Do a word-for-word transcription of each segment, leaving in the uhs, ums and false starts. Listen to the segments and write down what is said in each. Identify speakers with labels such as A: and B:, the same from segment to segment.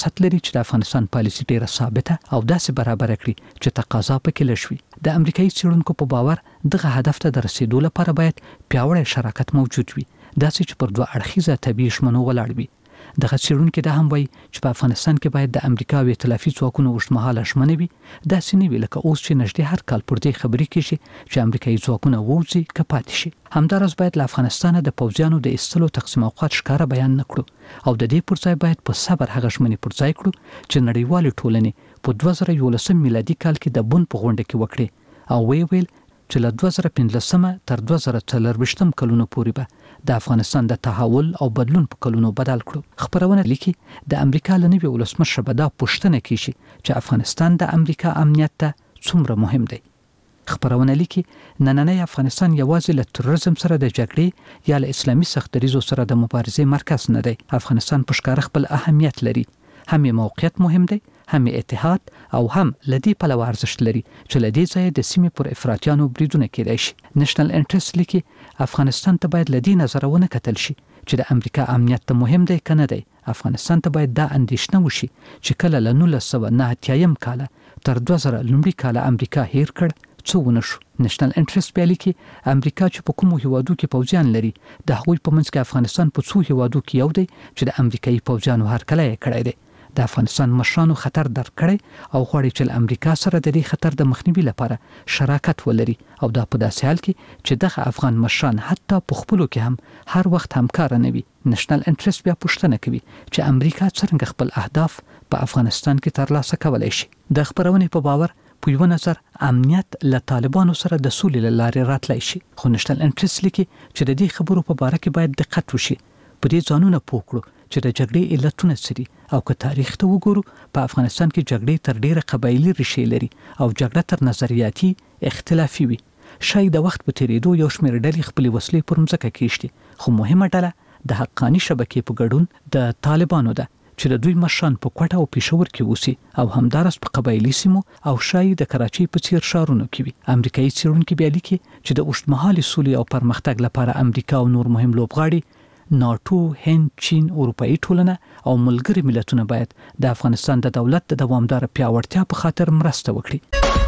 A: سیاست لري چې د افغانستان پالیسي ډیره ثابته او داسې برابر کړي چې تقاضا پکې لږ وي. د امریکایي څېړونکو په باور دغه هدف ته د رسیدو لپاره باید پیاوړی شراکت موجود وي، داسې چې پر دوه اړخیزه طبیعي شمنو ولاړ وي. دغه څېړونکي دا هم وایي چې په افغانستان کې باید د امریکا او ائتلافي ځواکونو اوږدمهاله ژمنه وي، داسې نه وي لکه اوس چې نږدې هر کال پر دې خبرې کېږي چې امریکایي ځواکونه ووځي که پاتې شي. همداراز باید له افغانستانه د پوځیانو د ایستلو تقسیم اوقات ښکاره بیان نه کړو او د دې پر ځای باید په صبر هغه ژمنې پر ځای کړو چې نړیوالې ټولنې په دوه زره یولسم میلادي کال کې د بن په غونډه کې وکړې او ویې ویل چې له دوه زره پنځلسمه تر دوه زره څلرویشتم کلونو پورې به د افغانستان د تحول او بدلون په کلونو بدل کړو. خبرونه لیکي د امریکا له نوي ولسمشر به دا پوښتنه کیږي چې افغانستان د امریکا امنیت ته څومره مهم دی. خبرونه لیکي نننی افغانستان یوازې له تروریزم سره د جګړې یا له اسلامي سختدریزو سره د مبارزې مرکز نه دی. افغانستان په ښکاره خپل اهمیت لري، هم یې موقعیت مهم دی، هم اتحاد او هم لدی پلوه ارزښت لري چې لدی ځای د سیمې پر افراطیانو بریدونه کېدای شي. نېشنل انټرست لیکي افغانستان ته باید لدی نظرونه کتل شي چې د امریکا امنیت ته مهم دی کنه دی. افغانستان ته باید دا اندېښنه وشي چې کله له نولس سوه نهه اتیایم کاله تر دوه زره لومړي کاله امریکا هیر کړ څه ونه شو. نېشنل انټرست بیا لیکي امریکا چې په کومو هیوادو کې پوځیان لري د هغوی په منځ کې افغانستان په څو هیوادو کې یو دی چې د امریکایي پوځیانو هرکلی یې کړی دی. د افغانستان مشرانو خطر درک کړی او غواړي چې امریکا سره د دې خطر د مخنیوي لپاره شراکت ولري او دا په داسې حال کې چې دغه افغان مشران حتی په خپلو کې هم هر وخت همکار نه وي. نېشنل انټرست بیا پوښتنه کوي چې امریکا څرنګه خپل اهداف په افغانستان کې ترلاسه کولای شي. د خبرونې په باور په یو نظر امنیت له طالبانو سره د سولې له لارې راتلی شي، خو نېشنل انټرست لیکي چې د دې خبرو په باره کې باید دقت وشي، په دې ځانونه پوه کړو چې د جګړې علتونه څه دي او که تاریخ ته وګورو په افغانستان کې جګړې تر ډیره قبایلي ریښې لري او جګړه تر نظریاتي اختلافي وي. شاید د وخت په تیریدو یو شمېر ډلې خپلې وسلې پر مځکه کېږدي، خو مهمه ډله د حقاني شبکې په ګډون د طالبانو ده چې د دوی مشران په کوټه او پېښور کې اوسي او همداراز په قبایلي سیمو او شاید د کراچۍ په څیر ښارونو کې وي. امریکایي څېړونکي بیا لیکي چې د اوږدمهالې سولې او پرمختګ لپاره امریکا او نور مهم لوبغاړي ناټو، هند، چین، اروپایي ټولنه او ملګري ملتونه باید د افغانستان د دولت د دوامداره پیاوړتیا په خاطر مرسته وکړي.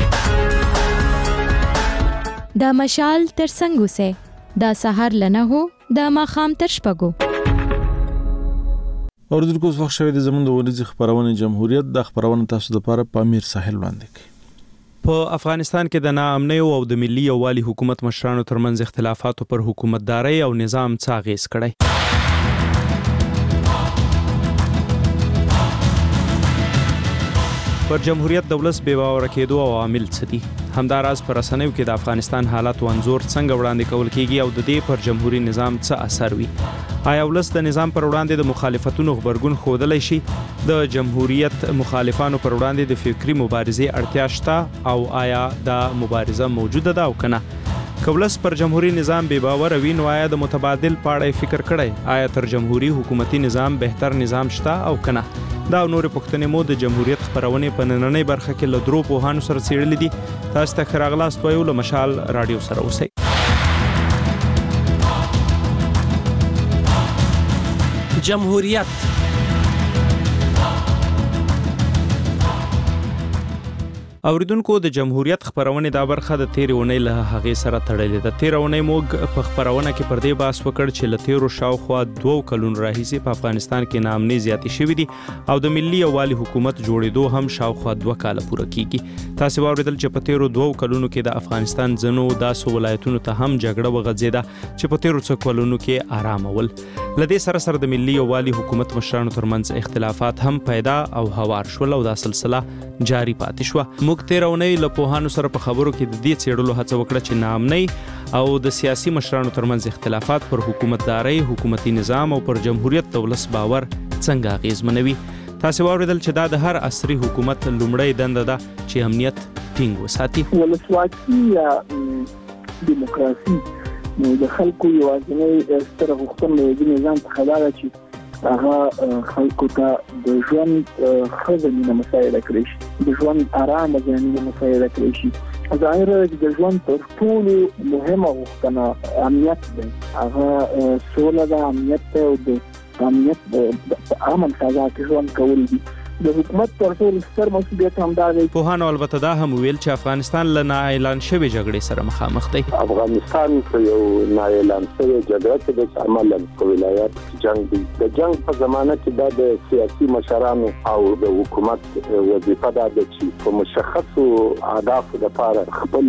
B: د مشال تر څنګ اوسئ، د سحر لنه هو د ماښام تر شپږو.
C: اوریدونکو اوس وخت شوی د زموږ د ورځې خبرونه جمهوریت د خبرونه تاسو لپاره په امیر ساحل وړاندې کوي.
D: په افغانستان کې د ناامنۍ او د ملي یووالي حکومت مشرانو ترمنځ اختلافاتو پر حکومتدارۍ او نظام څه اغېز کړی. پر جمهوریت د ولس بې باوره کېدو عوامل څه دي؟ همداراز په رسنیو کې د افغانستان حالات و انځور څنګه وړاندې کول کېږي او د دې پر جمهوري نظام څه اثر وي؟ آیا ولس د نظام پر وړاندې د مخالفتونو غبرګون ښودلی شي؟ د جمهوریت مخالفانو پر وړاندې د فکري مبارزې اړتیا شته او آیا دا مبارزه موجوده ده او که نه؟ که ولس پر جمهوری نظام بې باوره وي نو آیا د متبادل په اړه فکر کړی؟ آیا تر جمهوری حکومتي نظام بهتر نظام شته او که نه؟ دا او نورې پوښتنې مو د جمهوریت خپرونې په نننۍ برخه کې له درو پوهانو سره څېړلې دي. تاسو ته ښه راغلاست وایو، له مشال راډیو سره اوسئ.
E: جمهوریت
D: اوریدونکو د جمهوریت خبرونه دا برخه د تیرې اونۍ له هغې سره تړلې ده. تیرې اونۍ موږ په خبرونه کې پر دې بحث وکړ چې له تیرو شاوخوا دوو کلونو راهیسې په افغانستان کې ناامنۍ زیاتې شوې دي او د ملي یووالي حکومت جوړېدو هم شاوخوا دوه کاله پوره کیږي. تاسو واوریدل چې په تیرو دوو کلونو کې د افغانستان ځینو داسې ولایتونو ته هم جګړه وغځېده چې په تیرو څو کلونو کې آرامه ول. له دې سره سره د ملي یووالي حکومت مشرانو ترمنځ اختلافات هم پیدا او هوار شول او دا سلسله جاری پاتې شوه. موږ تیره اونۍ له پوهانو سره په خبرو کې د دې څېړلو هڅه وکړه چې ناامنۍ او د سیاسي مشرانو ترمنځ اختلافات پر حکومتدارۍ، حکومتي نظام او پر جمهوریت د ولس باور څنګه اغېزمنوي. تاسو واوریدل چې دا د هر عصري حکومت لومړۍ دنده ده چې امنیت ټینګ وساتي.
F: ولسواکي یا دیموکراسي د خلکو یوازینۍ ستره غوښتنه د نظام څخه دا ده چې هغه خلکو ته د ژوند ښه زمینه مساعده کړی شي، د ژوند ارامه زمینه مساعده کړی شي. ظاهره ده چې د ژوند تر ټولو مهمه غوښتنه امنیت دی. هغه سوله ده، امنیت دی او د امنیت په امن فضا کې ژوند کول دي. د حکومت تر ټولو ستر مسؤلیت همدا دی.
D: پوهانو البته دا هم ویل چې افغانستان له نااعلان شوې جګړې سره مخامخ دی.
G: افغانستان په یو نااعلان شوې جګړه کې د عملاً په ولایت جنگ دی. د جنگ په زمانه کې دا د سیاسي مشرانو او د حکومت وظیفه ده چې په مشخصو اهدافو لپاره خپل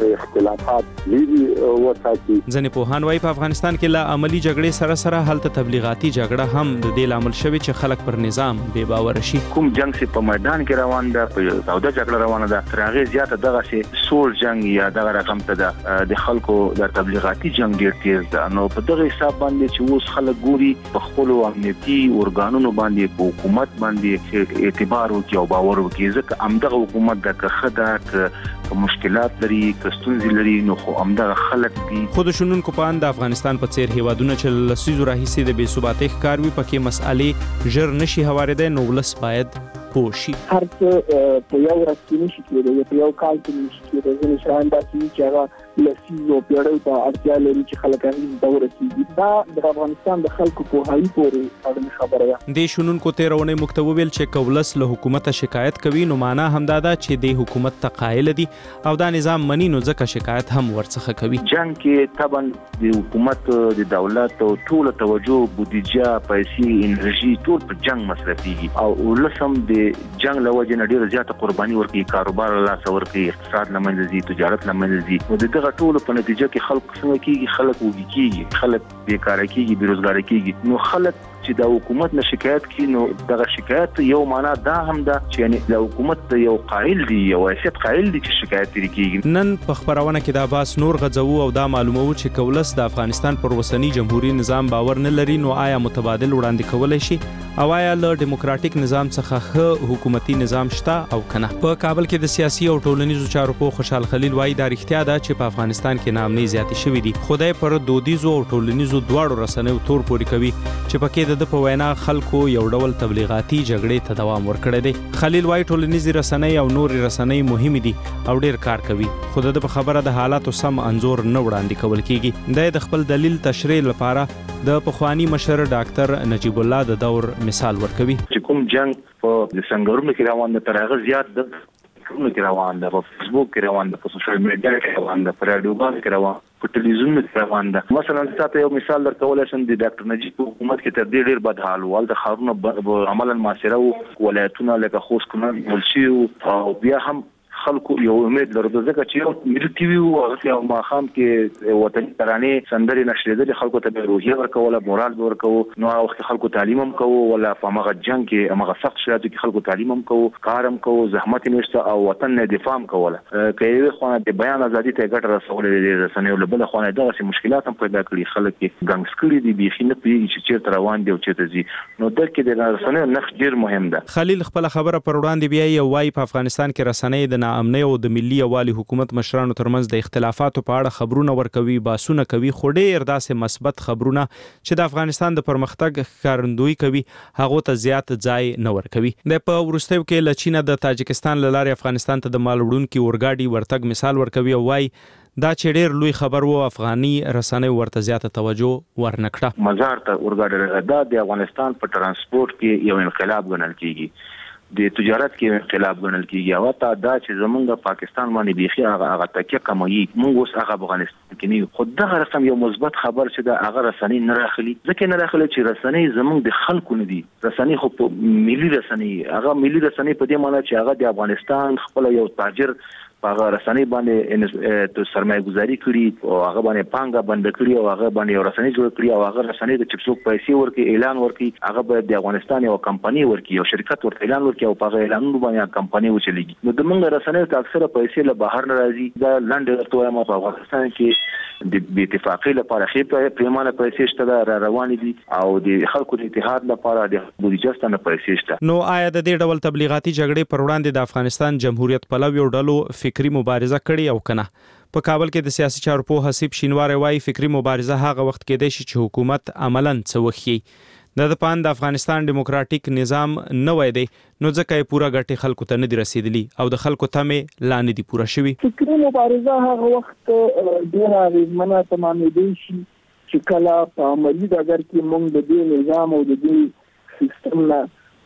G: اختلافات لري وساتي.
D: ځینې پوهان وايي په افغانستان کې لا عملی جګړې سره سره هلته تبلیغاتي جګړه هم د دې لامل شوی چې خلک پر نظام بې باور شي.
H: کوم جنگ چې په میدان کې روان ده په سودا جګړه روانه ده تر هغه زیاته دغه سي سول جنگ یا دغه رقم ته ده د خلکو د تبلیغاتي جنگ ډیر تیز ده. نو په دغه حساب باندې چې اوس خلک ګوري په خپل امنیتي اورګانونو باندې په حکومت باندې اعتبار وکي او باور وکي ځکه همدغه حکومت د خدای ک مشکلات لري کستونزې لري نو خو همدغه خلک دي.
D: خود شنونکو په اند افغانستان په څیر هیوادونه چې لسیزو راهیسې د بې ثباتۍ ښکار وي پکې مسئلې ژر نشي هوارېدی نو ولس باید پوه شي.
F: هر څه په یو ورځ کې نشي کېدی په یو کال کې نشي کېدی. ځینې شیان داسې چې هغه لسیزو پیړیو ته اړتیا لري چې خلک هغې ته ورسېږي. دا د افغانستان د خلکو پوهاوي پورې اړه خبره ده.
D: دې شنونکو تېره اونۍ موږ ته وویل چې که ولس له حکومته شکایت کوي نو معنا همدا ده چې دې حکومت ته قایل دي او دا نظام مني نو ځکه شکایت هم ورڅخه کوي.
H: جنگ کې طبعا د حکومت د دولت او ټول توجه بودیجه پیسې انرژي ټول په جنگ مصرفيږي او ولسم د جنگ له وجې نه ډیره زیاته قرباني ورکوي. کاروبار له لاسه ورکوي اقتصاد له منځه ځي تجارت له منځه ځي نو د دغه ټولو په نتیجه کې خلک څنګه کېږي خلک وږي کېږي خلک بیکاره کېږي بېروزګاره کېږي. نو خلک چې د حکومت نه شکایت کوي نو دغه شکایت یو معنا دا هم ده چې یعنی د حکومت یو قائل دی یو حیثیت قائل دی چې شکایت لري کېږي.
D: نن په خبرونه کې دا باس نور غځو او دا معلومو چې کولس د افغانستان پر وسنی جمهوریت نظام باور نه لري نو آیا متبادل وړاندې کولای شي او آیا له دیموکراتیک نظام څخه ښه حکومتي نظام شته او کنه. په کابل کې د سیاسي او ټولنیزو چارو په خوشحال خلیل وایي دا رښتیا ده چې په افغانستان کې ناامنۍ زیاتې شوې دي. خدای پر دودیزو او ټولنیزو دواړو رسنیو تور پورې کوي چې پکې د په وینا خلکو یو ډول تبلیغاتي جګړې ته دوام ورکړی دی. خلیل وایي ټولنیزې رسنۍ او نورې رسنۍ مهمې دي او ډیر کار کوي خو د په خبره د حالاتو سم انځور نه وړاندې کول کیږي. د خپل دلیل تشریح لپاره د پخوانی مشر ډاکټر نجیب الله د دور مثال ورکوي.
H: چې کوم جنگ په سنگرونو کې روان دی تر هغه زیات د فونو کې روان دی په فیسبوک کې روان دی په سوشل میډیا کې روان دی په رادیو باندې کې روان په ټلویزیون کې روان دی. مثلا تاسو یو مثال درکولای شم د ډاکټر نجیب په حکومت کې تر دې ډیر بد حال و د خارونو عملاً معاصره ولایتونه لکه خوست کنړ ملشي او بیا هم خلکو یو امید لرو ځکه چې یو ملي ټي وي او یو ماخام کې وطني ترانې سندري نشریدل خلکو ته به روحیه ورکوله مورال ورکوو نو وخت خلکو تعلیم هم کوو ولا په هغه جنگ کې هغه سخت شرایطو کې خلکو تعلیم هم کوو کارم کوو زحمت نشته او وطن نه دفاع هم کوله کوي خو د بیان ازادي ته ګټه رسولې دي رسنیو له بل خو نه دغه مشکلات هم پیدا کړي خلک کې ګنګسکړي دي بيخي نه پیږي چې چیرته روان دي او چیرته ځي نو درکې د رسنیو نخ ډیر مهم ده.
D: خلیل خپل خبره پر وړاندې بیا یو وايي په افغانستان کې رسنۍ د ناامنۍ او د ملي یووالي حکومت مشرانو ترمنځ د اختلافاتو په اړه خبرونه ورکوي باسونه کوي خو ډېر داسې مثبت خبرونه چې د افغانستان د پرمختګ ښکارندویي کوي هغه ته زیات ځای نه ورکوي. د په وروستیو کې له چین د تاجکستان له لارې افغانستان ته د مال وړونکي اورګاډي ورتګ مثال ورکوي او وايي دا چې ډېر لوی خبر وو افغاني رسنۍ ورته زیاته توجه ورنکړه.
H: مزار ته اورګاډي دا د افغانستان په ترانسپورت کې یو انقلاب ګڼل کیږي د تجارت کې انقلاب ګڼل کیږي او تا دا چې زمونږ پاکستان باندې بيخي هغه هغه تکیه کموي موږ اوس هغه افغانستان کې نه خو دغه رقم یو مثبت خبر چې دا هغه رسنۍ نه راخلي ځکه نه راخلي چې رسنۍ زمونږ د خلکو نه دي رسنۍ خو په ملي رسنۍ هغه ملي رسنۍ په دې معنی چې هغه د افغانستان خپل یو تاجر هغه رسنۍ باندې د سرمایه گذاري کړي او هغه باندې پانګه بند کړي او هغه باندې یو رسنۍ جوړ کړي او هغه رسنۍ د چپسوک پیسې ورکړي اعلان ورکړي هغه به د افغانستان یو کمپنی ورکړي او شرکت ورته اعلان ورکړي او په اعلانونو باندې کمپنی وچلېږي نو د موږ رسنۍ ته اکثره پیسې له بهر نه راځي دا لاندې ورته وایم په افغانستان کې د بې اتفاقۍ لپاره خې پیمانه پیسې شته را روان دي او د خلکو د اتحاد لپاره د بودیجه ستنه پیسې شته.
D: نو آیا د دې ډول تبلیغاتي جګړې پر وړاندې د افغانستان جمهوریت پلویو ډلو فکری مبارزه کړې او کنه؟ په کابل کې د سیاسي چارو په حساب شینوار وايي فکری مبارزه هغه وخت کې د شي چې حکومت عملاً څه وخی د پاند افغانستان دیموکراتیک نظام نه وای دی نو ځکه پورا ګټي خلکو ته نه دی رسیدلی او د خلکو ته مې لانه دی پورا شوی.
F: فکری مبارزه هغه وخت ډیره ریزمنه تمامېدل شي چې کله په عملي ډګر کې موږ د دې نظام او د دې سیستم نه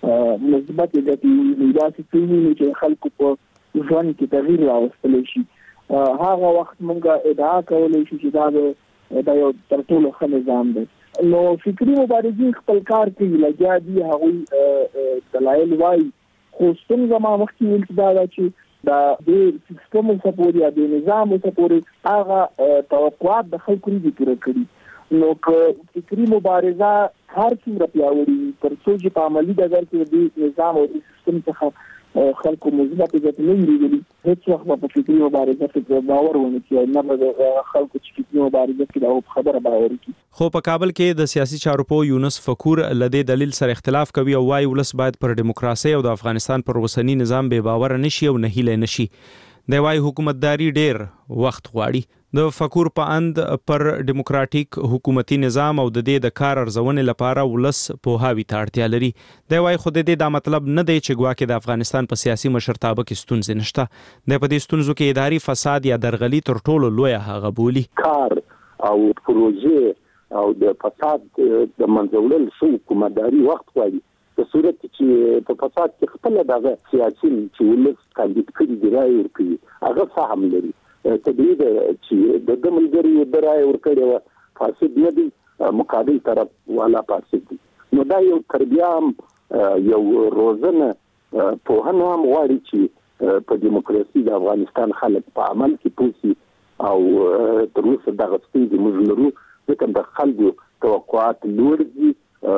F: مثبت ګټې داسې کوي چې خلکو په ژوند کې تغییر راوستلی شي. هغه وخت موږ ادعا کولای شو چې دا د یو تر ټولو ښه نظام دی. نو فکري مبارزین خپل کار کوي، لګیا دي، هغوی دلایل وایي، خو ستونزه ما مخکې ویل چې دا ده چې دا د سیستم څخه پورې یا د نظام څخه پورې هغه توقعات د خلکو نه دي پوره کړي. نو که فکري مبارزه هر څومره پیاوړې تر څو چې په عملي ډګر کې د نظام او د سیستم څخه خلکو مثبت ګټې نه لري، هیڅ وخت په فکري مبارزه کې باور ونه کوي، نه به خلکو چې فکري مبارزه کې دا خبره باور کوي.
D: خو په کابل کې د سیاسي چارو په یونس فکور لدی دلیل سره اختلاف کوي او وايي ولس باید پر دیموکراسي او د افغانستان پر اوسنی نظام به باور نشي او نه هیله نشي. د وايي حکومتداري ډیر وخت غواړي. د فکور په اند پر دیموکراتیک حکومتي نظام او د دې د کار ارزونې لپاره ولس پوهاوی ته اړتیا لري. د وايي خو د دې دا مطلب نه دی چې ګواکې د افغانستان په سیاسي مشرتابه کې ستونزې نشته. د په دې ستونزو کې اداري فساد یا درغلي تر ټولو لویه هغه بولي.
G: کار او پروژې او د فساد د منځوړل شو حکومتداري وخت غواړي. په صورت چې په فساد کې خپل دغه سیاسي چې ولس کاندید کړي دی راي ورکړي هغه فهم لري. طبیعي ده چې د دې ملګری د راي ورکړي فاسد نه دي، مقابل طرف والا فاسد دي. نو دا یو تربیه یو روزنه په هنه هم غواړي چې په دیموکراسي د افغانستان خلک په عمل کې پوسي او تر اوسه دغه ستونزې موږ لرو، ځکه د خلکو توقعات لوړ دي،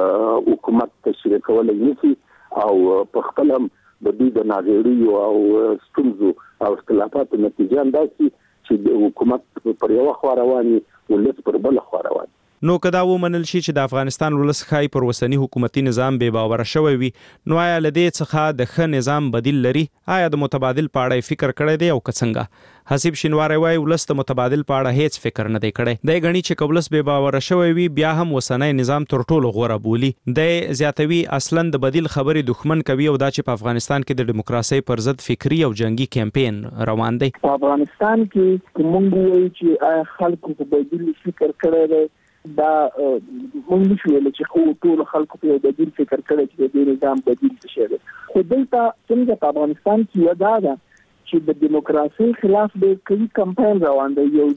G: حکومت تشریح کولای نشي او په خپل هم د دې د ناغېړیو او ستونزو او اختلافاتو نتیجه انداسي چې د حکومت پر یو خوا رواني ولس پر بل خوا رواني.
D: نو کدا و منل شي چې د افغانستان ولس خای پر وسنی حکومتي نظام به باور شوی وي، نو آیا لدې څخه د ښه نظام بدیل لري؟ آیا د متبادل پاړې فکر کړی دی او کڅنګه؟ حسیب شینواری وای ولس د متبادل پاړه هیڅ فکر نه دی کړی. د غنی چې قبلس به باور شوی وي بیا هم وسنی نظام تر ټولو غوړه بولی. د زیاتوي اصلا د بدیل خبرې دښمن کوي او دا چې په افغانستان کې د دیموکراسي پر ضد فکری او جنگي کمپاین روان دی.
F: په افغانستان کې کومه وایي چې آیا خلکو په بدیل فکر کړی دی؟ دا مونږ نشو ویل چې خو ټول خلکو په بدیل فکر کړی چې د نظام بدیل څه دی. خو دلته څنګه په افغانستان کې ودا ده چې د دیموکراسي خلاف د کوي کمپاین روان دی، یو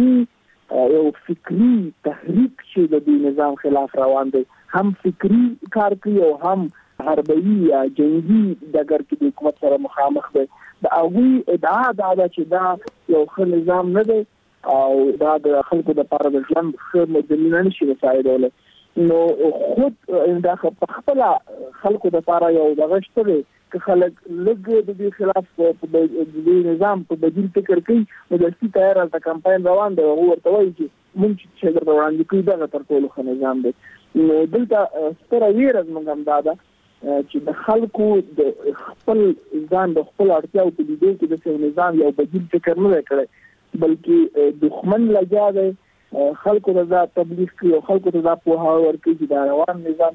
F: ذهني یو فکری تحریک چې د دې نظام خلاف روان دی، هم فکری کار کوي او هم حربي یا جنگي دګر کې د حکومت سره مخامخ دی. د هغوی ادعا دا ده چې دا یو ښه نظام نه دی او دا د خلکو د لپاره د ژوند ښه مدني نشي وسایدلی. نو خود دا په خپل خلکو د لپاره یو دغه شته دی که خلک لږ د دې خلاف په دې نظام په بدیل فکر کوي، نو د سي تیار د کمپاین روان دی. هغه ورته وایي چې مونږ چې درته وړاندې کوي دغه تر ټولو ښه نظام دی. نو دلته ستره ویره زموږ هم دا ده چې د خلکو د خپل ځان د خپل اړتیاو په لیدو کې د څه نظام یو بدیل فکر نه دی کړی، بلکې دښمن لګیا دی خلکو ته دا تبلیغ کوي او خلکو ته دا پوهاوی ورکوي چې دا روان نظام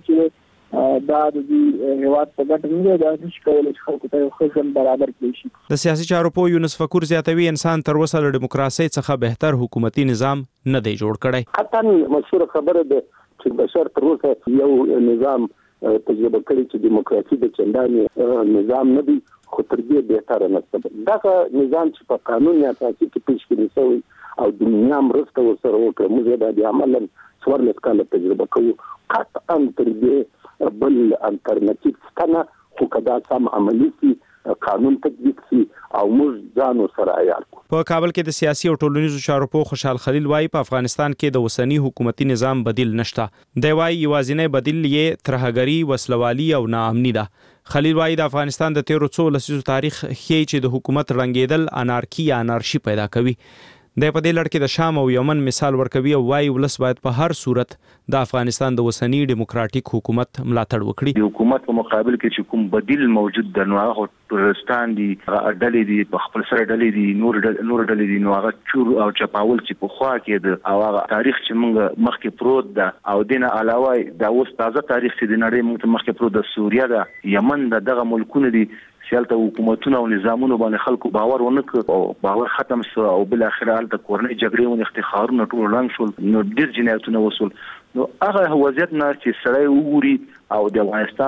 F: چې دا د دې هیواد په ګټه نه دی، دا نشي کولی چې خلکو ته یو ښه ژوند برابر کړي شي.
D: د سیاسي چارو په یونس فکور زیاتوي انسان تر اوسه له دیموکراسۍ څخه بهتر حکومتي نظام نه دی جوړ کړی.
G: حتی مشهور خبره ده چې بشر تر اوسه یو نظام تجربه کړی چې دیموکراسي د چندانې نظام نه دی، خو تر دې بهتره نشته. دغه نظام چې په قانون اساسي کې پیشکړی شوی او د دنیا مرسته ورسره وکړه، موږ دا د عملاً څوارلس کاله تجربه کوو، قطعا تر دې بل الټرنیټیو شته نه. خو که دا سم عملي شي، قانون تطبیق شي او موږ ځان ورسره عیار کړو.
D: په کابل کې د سیاسي او ټولنیزو چارو په خوشحال خلیل وایي په افغانستان کې د وسنی حکومتي نظام بدیل نشته. دی وایي یوازینی بدیل یې ترهګري، وسلوالي او ناامني ده. خلیل وایي د افغانستان د تیرو څو لسیزو تاریخ ښیي چې د حکومت رنګېدل انارکي یا انارشي پیدا کوي. د په دې لړ کې د شام او یمن مثال ورکوي او وايي ولس باید په هر صورت د افغانستان د وسنی دیموکراتیک حکومت ملاتړ وکړي.
H: د حکومت په مقابل کې چې کوم بدیل موجود د نو هغه ټرستان دي، ډلې دي، په خپل سره ډلې دي، نور نور ډلې دي، نو هغه چور او چپاول چې په خوا کې د او هغه تاریخ چې موږ مخکې پروت ده او دینه علاوه دا اوس تازه تاریخ چې د نړۍ موږ مخکې پروت د سوریه ده، یمن ده، دغه ملکونه دي سیالته حکومتونه او نظامونه باندې خلکو باور ونه کړ او باور ختم شو او بل اخر حالت کورنۍ جګړې او افتخارونه ټول لاندې شول، نو ډیر جنایتونه وصول. نو هغه وضعیت نه چې سړی وګوري او د افغانستان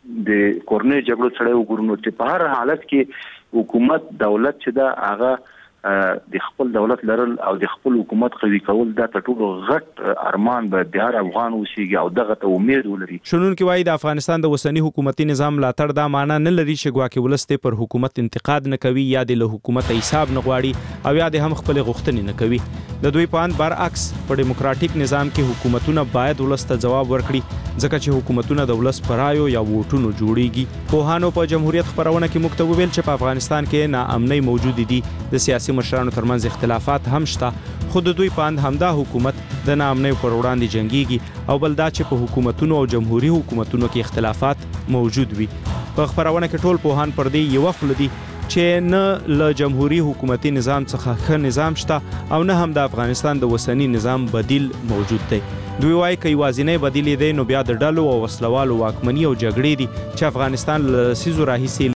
H: د کورنۍ جګړو سره وګورو چې په هر حالت کې حکومت دولت چې دا هغه د خپل دولت لرل او د خپل حکومت قوي کول دا ټولو غټ ارمان به د هر افغان وسیږي او دغه ته امید ولري.
D: شنونکو وايي د افغانستان د وسنی حکومتي نظام ملاتړ دا معنی نه لري چې ګواکې ولسته پر حکومت انتقاد نه کوي یا د حکومت حساب نه غواړي او یا د هم خپل غوښتنې نه کوي. د دوی په اند برعکس په دیموکراتیک نظام کې حکومتونه باید ولسته جواب ورکړي ځکه چې حکومتونه د ولس پرایو یا ووټونو جوړیږي. پوهانو په جمهوریت خبرونه کې موږ ته وویل چې په افغانستان کې ناامنۍ موجود دي، د سیاسي مشرانو ترمنځ اختلافات هم شته، خو د دوی په اند همدا حکومت د ناامنۍ پر وړاندې جنگيږي او بل دا چې په حکومتونو او جمهوریت حکومتونو کې اختلافات موجود وي. په خبرونه کې ټول پوهان پر دې یو خپل دي چې نه له جمهوریت حکومتي نظام څخه ښه نظام شته او نه هم د افغانستان د وسنی نظام بدیل موجود دی. دوی وايي چې وازینې بدیل دی نو بیا د ډلو او وسلوالو واکمنۍ او جګړې دي چې افغانستان له لسیزو راهیسې